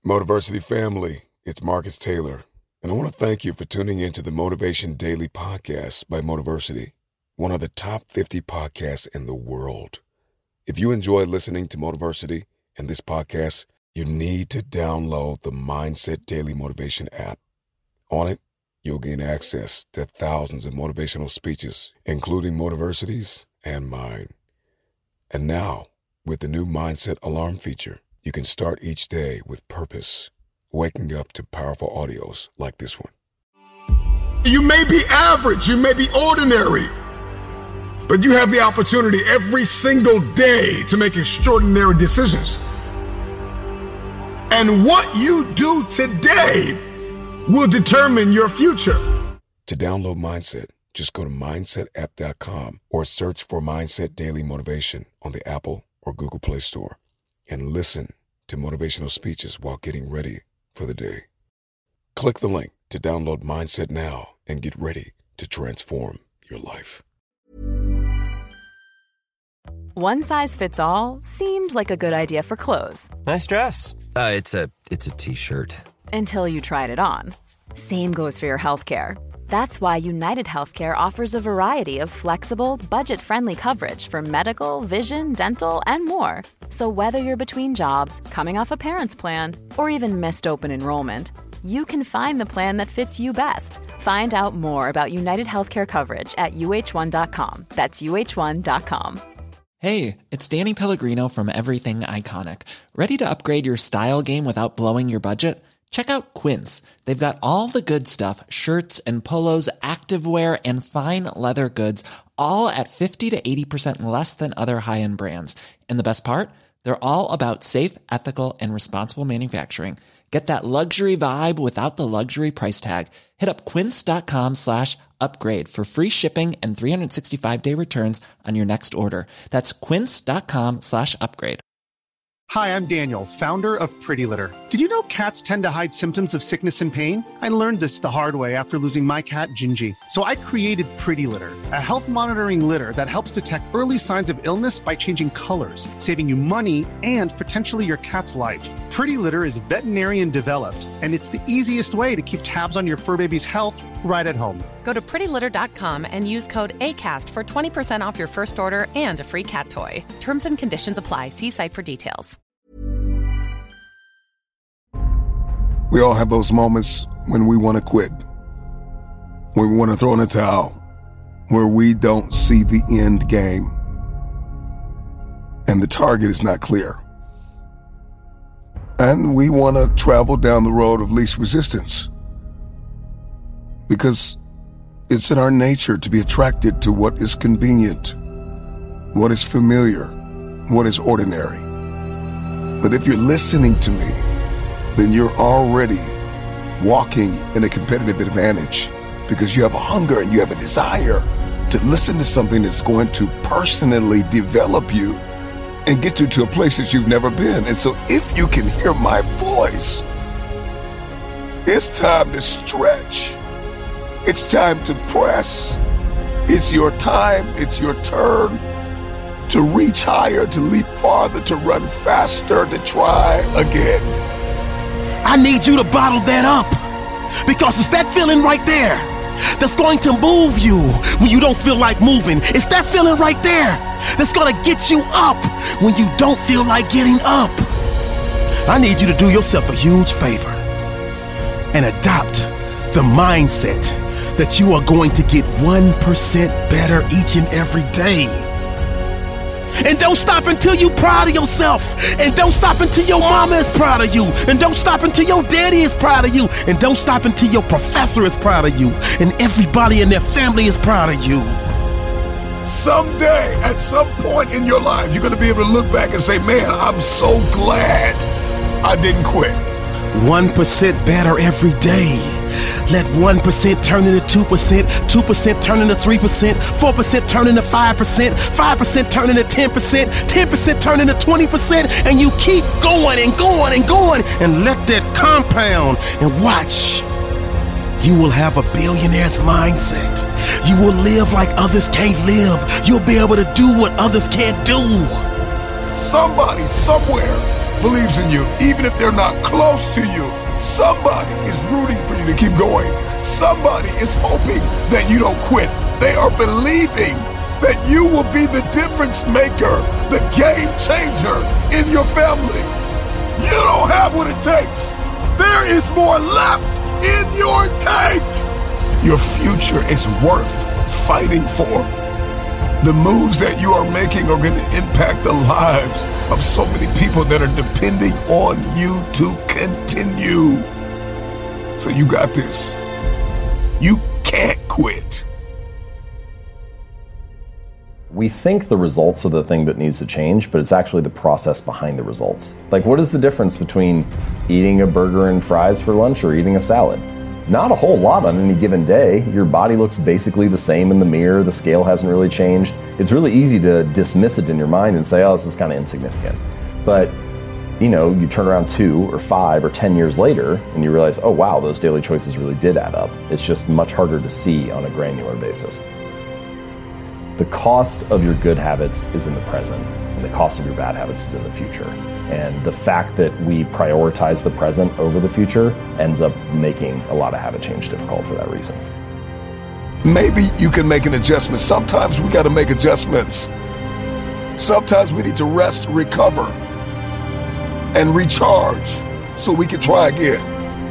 Motiversity family, it's Marcus Taylor, and I want to thank you for tuning into the Motivation Daily Podcast by Motiversity, one of the top 50 podcasts in the world. If you enjoy listening to Motiversity and this podcast, you need to download the Mindset Daily Motivation app. On it, you'll gain access to thousands of motivational speeches, including Motiversity's and mine. And now, with the new Mindset Alarm feature, you can start each day with purpose, waking up to powerful audios like this one. You may be average, you may be ordinary, but you have the opportunity every single day to make extraordinary decisions. And what you do today will determine your future. To download Mindset, just go to mindsetapp.com or search for Mindset Daily Motivation on the Apple or Google Play Store and listen to motivational speeches while getting ready for the day. Click the link to download Mindset now and get ready to transform your life. One size fits all seemed like a good idea for clothes. Nice dress. It's a t-shirt. Until you tried it on. Same goes for your healthcare. That's why United Healthcare offers a variety of flexible, budget-friendly coverage for medical, vision, dental, and more. So whether you're between jobs, coming off a parent's plan, or even missed open enrollment, you can find the plan that fits you best. Find out more about United Healthcare coverage at uh1.com. That's uh1.com. Hey, it's Danny Pellegrino from Everything Iconic. Ready to upgrade your style game without blowing your budget? Check out Quince. They've got all the good stuff, shirts and polos, activewear, and fine leather goods, all at 50 to 80% less than other high-end brands. And the best part? They're all about safe, ethical, and responsible manufacturing. Get that luxury vibe without the luxury price tag. Hit up quince.com/upgrade for free shipping and 365-day returns on your next order. That's quince.com/upgrade. Hi, I'm Daniel, founder of Pretty Litter. Did you know cats tend to hide symptoms of sickness and pain? I learned this the hard way after losing my cat, Gingy. So I created Pretty Litter, a health monitoring litter that helps detect early signs of illness by changing colors, saving you money and potentially your cat's life. Pretty Litter is veterinarian developed, and it's the easiest way to keep tabs on your fur baby's health right at home. Go to prettylitter.com and use code ACAST for 20% off your first order and a free cat toy. Terms and conditions apply. See site for details. We all have those moments when we want to quit, when we want to throw in a towel, where we don't see the end game, and the target is not clear. And we want to travel down the road of least resistance, because it's in our nature to be attracted to what is convenient, what is familiar, what is ordinary. But if you're listening to me, then you're already walking in a competitive advantage, because you have a hunger and you have a desire to listen to something that's going to personally develop you and get you to a place that you've never been. And so if you can hear my voice, it's time to stretch. It's time to press. It's your time. It's your turn to reach higher, to leap farther, to run faster, to try again. I need you to bottle that up, because it's that feeling right there that's going to move you when you don't feel like moving. It's that feeling right there that's going to get you up when you don't feel like getting up. I need you to do yourself a huge favor and adopt the mindset that you are going to get 1% better each and every day. And don't stop until you're proud of yourself. And don't stop until your mama is proud of you. And don't stop until your daddy is proud of you. And don't stop until your professor is proud of you. And everybody in their family is proud of you. Someday, at some point in your life, you're going to be able to look back and say, man, I'm so glad I didn't quit. 1% better every day. Let 1% turn into 2%, 2% turn into 3%, 4% turn into 5%, 5% turn into 10%, 10% turn into 20%, and you keep going and going and going, and let that compound, and watch. You will have a billionaire's mindset. You will live like others can't live. You'll be able to do what others can't do. Somebody, somewhere, believes in you, even if they're not close to you. Somebody is rooting for you to keep going. Somebody is hoping that you don't quit. They are believing that you will be the difference maker, the game changer in your family. You don't have what it takes. There is more left in your tank. Your future is worth fighting for. The moves that you are making are going to impact the lives of so many people that are depending on you to continue. So you got this. You can't quit. We think the results are the thing that needs to change, but it's actually the process behind the results. Like, what is the difference between eating a burger and fries for lunch or eating a salad? Not a whole lot on any given day. Your body looks basically the same in the mirror. The scale hasn't really changed. It's really easy to dismiss it in your mind and say, oh, this is kind of insignificant. But, you know, you turn around 2 or 5 or 10 years later and you realize, oh, wow, those daily choices really did add up. It's just much harder to see on a granular basis. The cost of your good habits is in the present, and the cost of your bad habits is in the future. And the fact that we prioritize the present over the future ends up making a lot of habit change difficult for that reason. Maybe you can make an adjustment. Sometimes we got to make adjustments. Sometimes we need to rest, recover, and recharge so we can try again.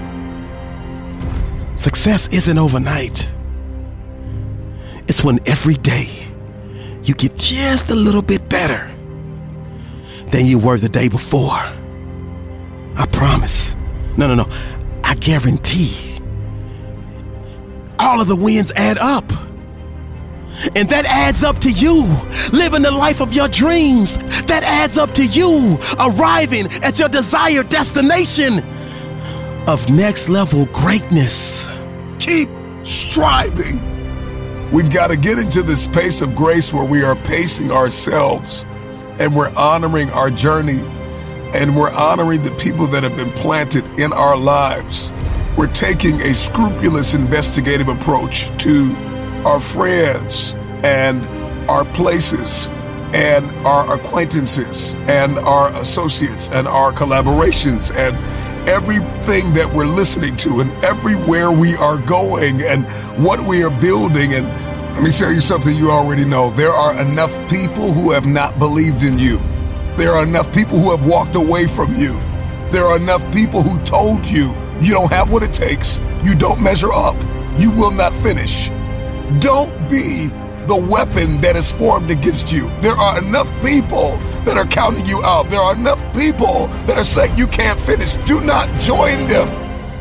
Success isn't overnight. It's when every day you get just a little bit better than you were the day before. I promise. No. I guarantee. All of the wins add up. And that adds up to you living the life of your dreams. That adds up to you arriving at your desired destination of next level greatness. Keep striving. We've got to get into this pace of grace where we are pacing ourselves and we're honoring our journey and we're honoring the people that have been planted in our lives. We're taking a scrupulous investigative approach to our friends and our places and our acquaintances and our associates and our collaborations and everything that we're listening to and everywhere we are going and what we are building. And let me tell you something you already know. There are enough people who have not believed in you. There are enough people who have walked away from you. There are enough people who told you you don't have what it takes. You don't measure up. You will not finish. Don't be the weapon that is formed against you. There are enough people that are counting you out. There are enough people that are saying you can't finish. Do not join them.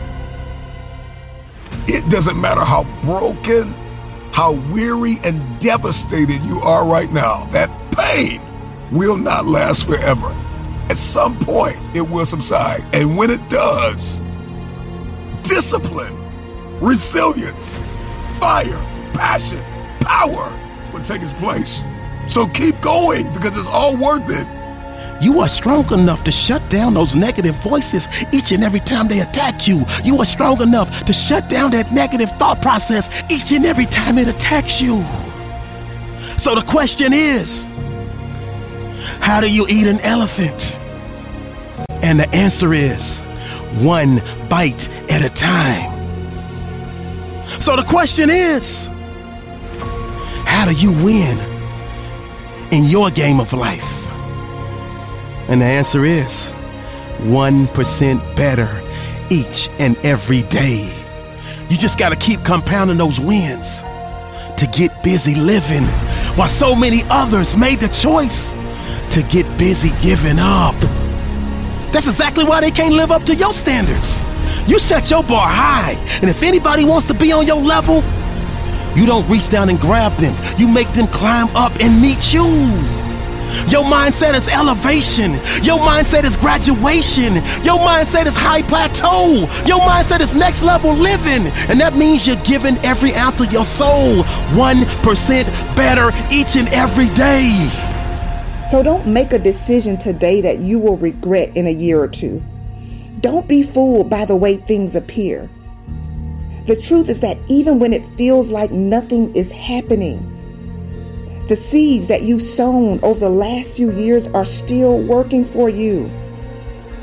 It doesn't matter how broken, how weary and devastated you are right now. That pain will not last forever. At some point, it will subside. And when it does, discipline, resilience, fire, passion, power will take its place. So keep going because it's all worth it. You are strong enough to shut down those negative voices each and every time they attack you. You are strong enough to shut down that negative thought process each and every time it attacks you. So the question is, how do you eat an elephant? And the answer is, one bite at a time. So the question is, how do you win in your game of life? And the answer is 1% better each and every day. You just got to keep compounding those wins to get busy living while so many others made the choice to get busy giving up. That's exactly why they can't live up to your standards. You set your bar high, and if anybody wants to be on your level, you don't reach down and grab them. You make them climb up and meet you. Your mindset is elevation. Your mindset is graduation. Your mindset is high plateau. Your mindset is next level living. And that means you're giving every ounce of your soul 1% better each and every day. So don't make a decision today that you will regret in a year or two. Don't be fooled by the way things appear. The truth is that even when it feels like nothing is happening, the seeds that you've sown over the last few years are still working for you.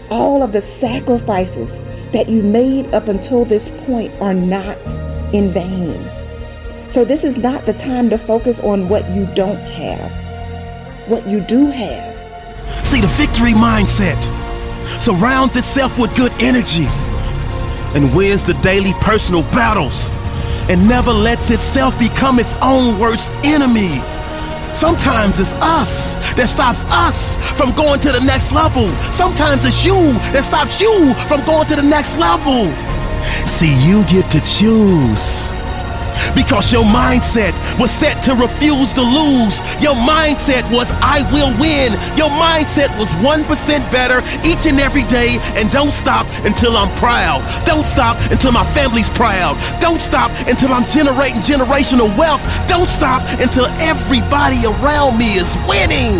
all of the sacrifices that you made up until this point are not in vain. So this is not the time to focus on what you don't have, what you do have. See, the victory mindset surrounds itself with good energy and wins the daily personal battles and never lets itself become its own worst enemy. Sometimes it's us that stops us from going to the next level. Sometimes it's you that stops you from going to the next level. See, you get to choose. Because your mindset was set to refuse to lose. Your mindset was, I will win. Your mindset was 1% better each and every day. And don't stop until I'm proud. Don't stop until my family's proud. Don't stop until I'm generating generational wealth. Don't stop until everybody around me is winning.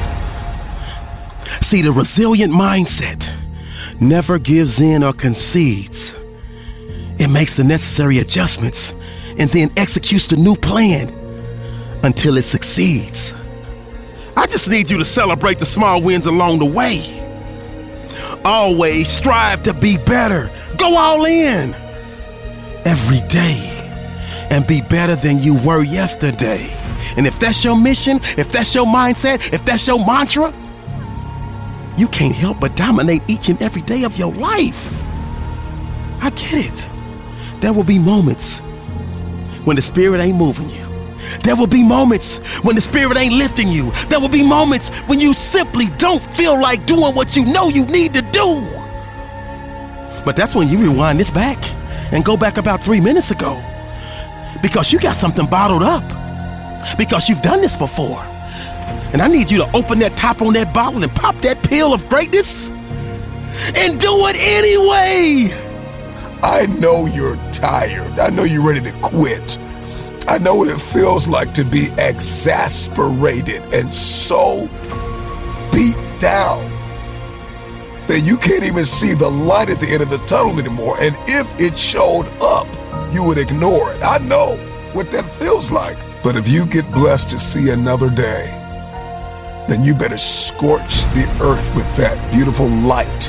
See, the resilient mindset never gives in or concedes. It makes the necessary adjustments and then executes the new plan until it succeeds. I just need you to celebrate the small wins along the way. Always strive to be better. Go all in every day and be better than you were yesterday. And if that's your mission, if that's your mindset, if that's your mantra, you can't help but dominate each and every day of your life. I get it. There will be moments when the spirit ain't moving you. There will be moments when the spirit ain't lifting you. There will be moments when you simply don't feel like doing what you know you need to do. But that's when you rewind this back and go back about 3 minutes ago. Because you got something bottled up. Because you've done this before. And I need you to open that top on that bottle and pop that pill of greatness and do it anyway. I know you're tired. I know you're ready to quit. I know what it feels like to be exasperated and so beat down that you can't even see the light at the end of the tunnel anymore. And if it showed up, you would ignore it. I know what that feels like. But if you get blessed to see another day, then you better scorch the earth with that beautiful light.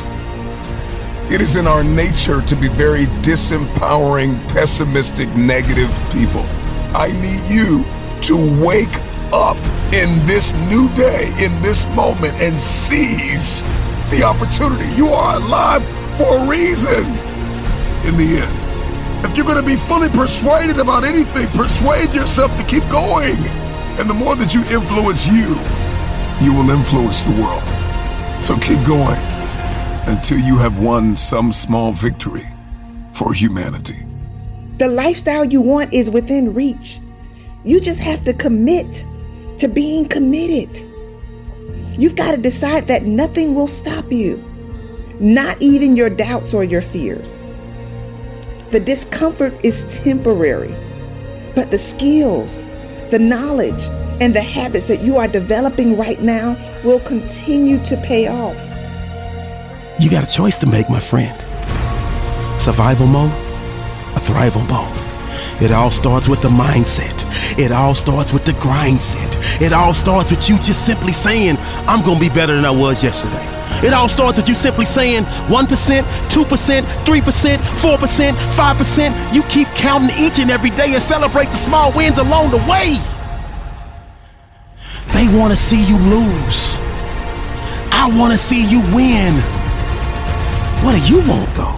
It is in our nature to be very disempowering, pessimistic, negative people. I need you to wake up in this new day, in this moment, and seize the opportunity. You are alive for a reason in the end. If you're going to be fully persuaded about anything, persuade yourself to keep going. And the more that you influence you, you will influence the world. So keep going until you have won some small victory for humanity. The lifestyle you want is within reach. You just have to commit to being committed. You've got to decide that nothing will stop you, not even your doubts or your fears. The discomfort is temporary, but the skills, the knowledge, and the habits that you are developing right now will continue to pay off. You got a choice to make, my friend. Survival mode or thrival mode. It all starts with the mindset. It all starts with the grind set. It all starts with you just simply saying, I'm going to be better than I was yesterday. It all starts with you simply saying 1%, 2%, 3%, 4%, 5%. You keep counting each and every day and celebrate the small wins along the way. They want to see you lose. I want to see you win. What do you want, though?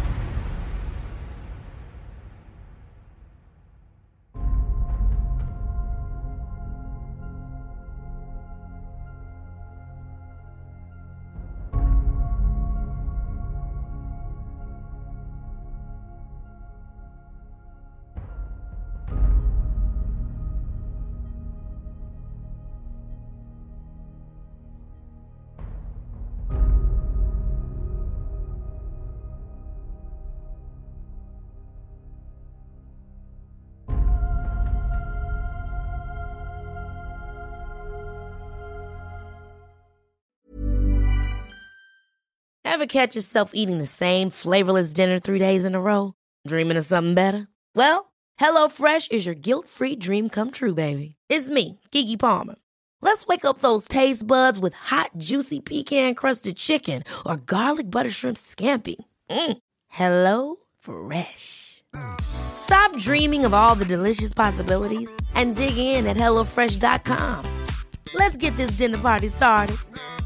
Ever catch yourself eating the same flavorless dinner 3 days in a row? Dreaming of something better? Well, HelloFresh is your guilt-free dream come true, baby. It's me, Keke Palmer. Let's wake up those taste buds with hot, juicy pecan-crusted chicken or garlic butter shrimp scampi. Hello Fresh. Stop dreaming of all the delicious possibilities and dig in at HelloFresh.com. Let's get this dinner party started.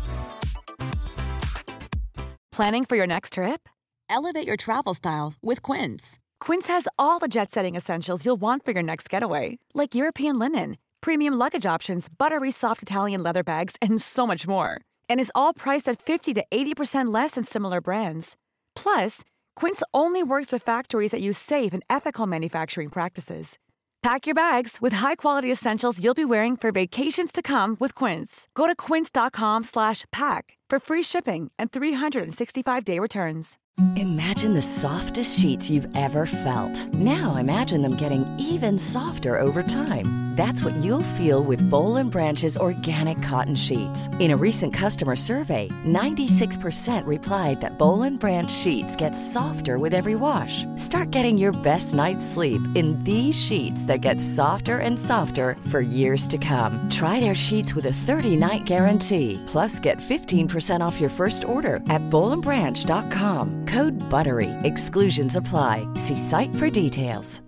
Planning for your next trip? Elevate your travel style with Quince. Quince has all the jet-setting essentials you'll want for your next getaway, like European linen, premium luggage options, buttery soft Italian leather bags, and so much more. And is all priced at 50 to 80% less than similar brands. Plus, Quince only works with factories that use safe and ethical manufacturing practices. Pack your bags with high-quality essentials you'll be wearing for vacations to come with Quince. Go to quince.com/pack for free shipping and 365-day returns. Imagine the softest sheets you've ever felt. Now imagine them getting even softer over time. That's what you'll feel with Boll & Branch's organic cotton sheets. In a recent customer survey, 96% replied that Boll & Branch sheets get softer with every wash. Start getting your best night's sleep in these sheets that get softer and softer for years to come. Try their sheets with a 30-night guarantee. Plus, get 15% off your first order at bollandbranch.com. Code BUTTERY. Exclusions apply. See site for details.